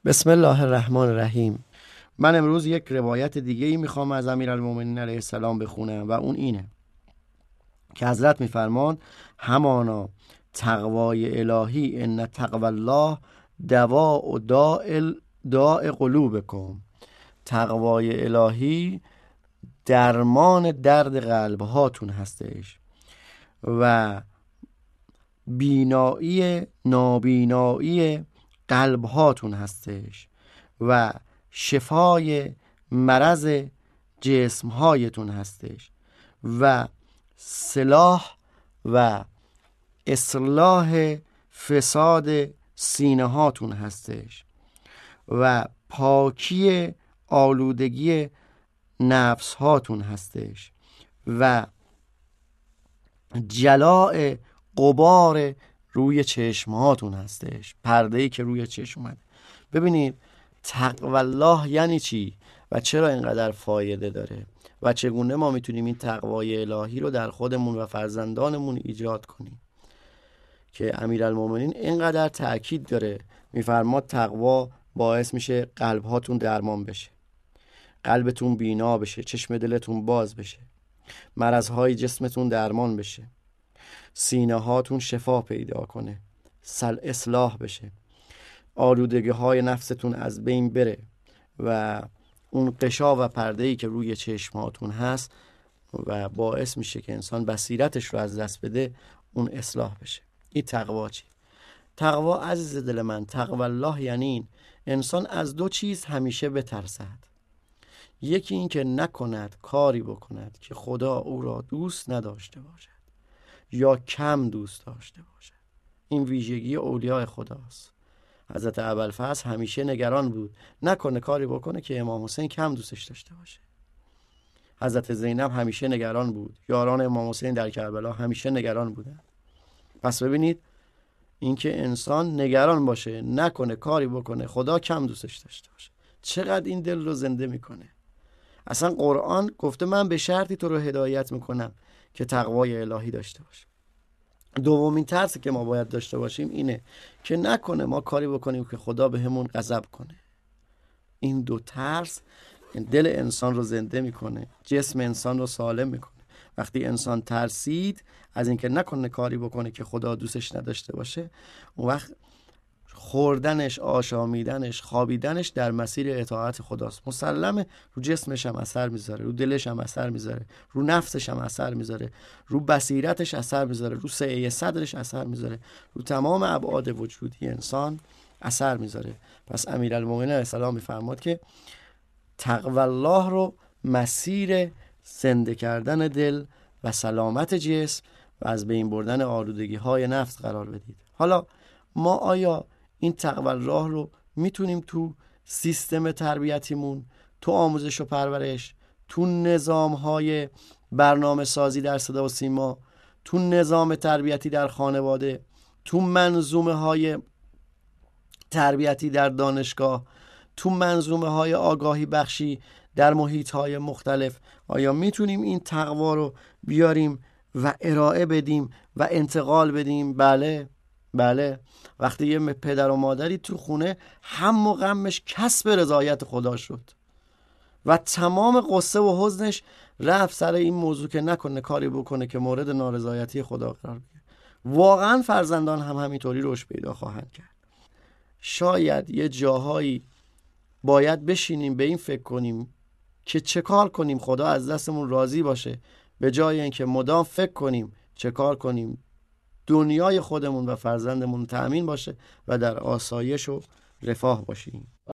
بسم الله الرحمن الرحیم. من امروز یک روایت دیگه ای میخوام از امیرالمومنین علیه السلام بخونم و اون اینه که حضرت میفرمان همانا تقوای الهی ان تقوی الله دواء داء قلوبکم. تقوای الهی درمان درد قلب هاتون هستش و بینایی نابینایی قلب هاتون هستش و شفای مرض جسم هایتون هستش و صلاح و اصلاح فساد سینه هاتون هستش و پاکی آلودگی نفس هاتون هستش و جلاء غبار روی چشم هاتون هستش، پرده‌ای که روی چشم اومده. ببینید تقوی الله یعنی چی و چرا اینقدر فایده داره و چگونه ما میتونیم این تقوای الهی رو در خودمون و فرزندانمون ایجاد کنیم که امیرالمومنین اینقدر تأکید داره. میفرماد تقوا باعث میشه قلب هاتون درمان بشه، قلبتون بینا بشه، چشم دلتون باز بشه، مرضهای جسمتون درمان بشه، سینه هاتون شفا پیدا کنه، اصلاح بشه، آلودگی های نفستون از بین بره و اون غشا و پرده‌ای که روی چشماتون هست و باعث میشه که انسان بصیرتش رو از دست بده اون اصلاح بشه. این تقوا چی؟ تقوا عزیز دل من، تقوی الله یعنی این انسان از دو چیز همیشه بترسد. یکی این که نکند کاری بکند که خدا او را دوست نداشته باشد یا کم دوست داشته باشد. این ویژگی اولیاء خداست. حضرت ابوالفضل همیشه نگران بود نکنه کاری بکنه که امام حسین کم دوستش داشته باشه. حضرت زینب همیشه نگران بود، یاران امام حسین در کربلا همیشه نگران بودن. پس ببینید اینکه انسان نگران باشه نکنه کاری بکنه خدا کم دوستش داشته باشه چقدر این دل رو زنده میکنه. اصلا قرآن گفته من به شرطی تو رو هدایت میکنم که تقوای الهی داشته باشه. دومین ترسی که ما باید داشته باشیم اینه که نکنه ما کاری بکنیم که خدا به همون غضب کنه. این دو ترس دل انسان رو زنده میکنه، جسم انسان رو سالم میکنه. وقتی انسان ترسید از اینکه نکنه کاری بکنه که خدا دوستش نداشته باشه، اون وقت خوردنش، آشامیدنش، خوابیدنش در مسیر اطاعت خداست. مسلمه رو جسمش هم اثر میذاره، رو دلش هم اثر میذاره، رو نفسش هم اثر میذاره، رو بصیرتش اثر میذاره، رو سعی صدرش اثر میذاره، رو تمام ابعاد وجودی انسان اثر میذاره. پس امیرالمومنین علیه السلام میفرماد که تقوی الله رو مسیر زنده کردن دل و سلامت جسم و از بین بردن آلودگی های نفس قرار بدید. حالا ما آیا این تقوی الله رو میتونیم تو سیستم تربیتیمون، تو آموزش و پرورش، تو نظام های برنامه سازی در صدا و سیما، تو نظام تربیتی در خانواده، تو منظومه های تربیتی در دانشگاه، تو منظومه های آگاهی بخشی در محیط های مختلف، آیا میتونیم این تقوا رو بیاریم و ارائه بدیم و انتقال بدیم؟ بله. وقتی یه پدر و مادری تو خونه هم و غمش کسب رضایت خدا شد و تمام قصه و حزنش رفت سر این موضوع که نکنه کاری بکنه که مورد نارضایتی خدا قرار بگیره، واقعا فرزندان هم همینطوری رشد پیدا خواهند کرد. شاید یه جاهایی باید بشینیم به این فکر کنیم که چه کار کنیم خدا از دستمون راضی باشه، به جای اینکه مدام فکر کنیم چه کار کنیم دنیای خودمون و فرزندمون تأمین باشه و در آسایش و رفاه باشیم.